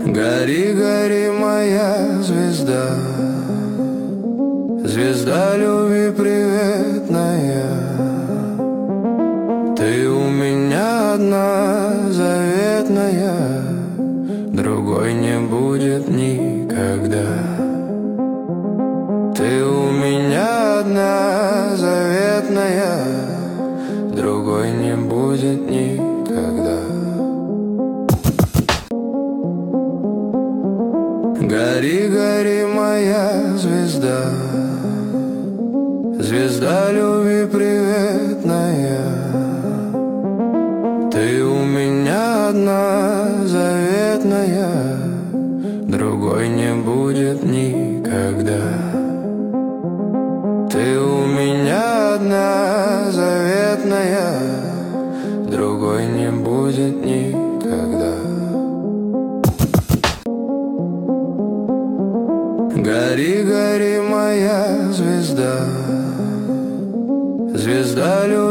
Гори, гори, моя звезда, звезда любви приветная. Ты у меня одна заветная, другой не будет никогда. Ты у меня одна заветная, другой не будет никогда. Гори, гори, моя звезда, звезда любви приветная. Ты у меня одна заветная, другой не будет никогда. Ты у меня одна заветная, другой не будет никогда. Гори, гори, моя звезда, звезда любви.